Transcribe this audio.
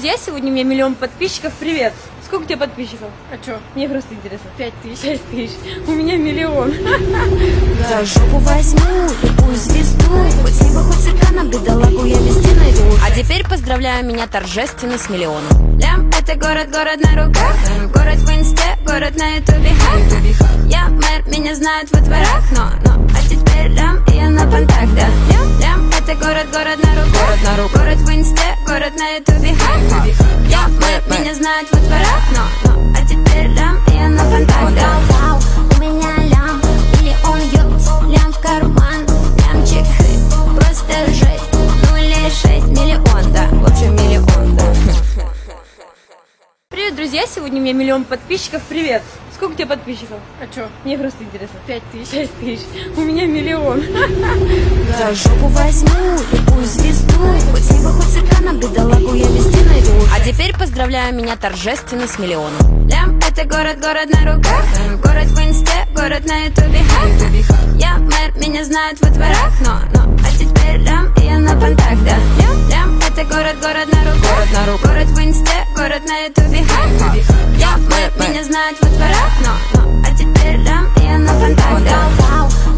друзья, сегодня у меня 1 000 000 подписчиков. Привет! Сколько у тебя подписчиков? А чё? Мне просто интересно. 5000. 5000. У меня 1 000 000. За жопу возьму любую звезду, хоть с неба, хоть с экрана, бедолагу я везде найду. А теперь поздравляю меня торжественно с 1 000 000. Лям, это город, город на руках, город в инсте, город на ютубе. Я мэр, меня знают во дворах, но, а теперь лям, и я на понтах, да. Лям, это город, город на руках, город в инсте, город на ютубе. Я мэр, меня знают во дворах, но, а теперь лям, и я на понтах, да. Вау, у меня лям, 1 000 000 юз, лям в карман, лямчик, просто жесть, 0,6 миллион, да, в общем 1 000 000, да. Привет, друзья, сегодня у меня 1 000 000 подписчиков. Привет! Сколько у тебя подписчиков? А чё? Мне просто интересно. 5000. 5000. У меня 1 000 000. За жопу возьму любую звезду, хоть с неба, хоть с экрана, бедолагу я везде найду. А теперь поздравляю меня торжественно с 1 000 000. Лям, это город, город на руках, город в инсте, город на ютубе. Я мэр, меня знают во дворах, но, а теперь лям, и я на понтах, да. Лям, это город, город на руках, город в инсте, город на ютубе. Я мэр, меня знают во дворах, но, а теперь лям, и я на понтах, да. Вау,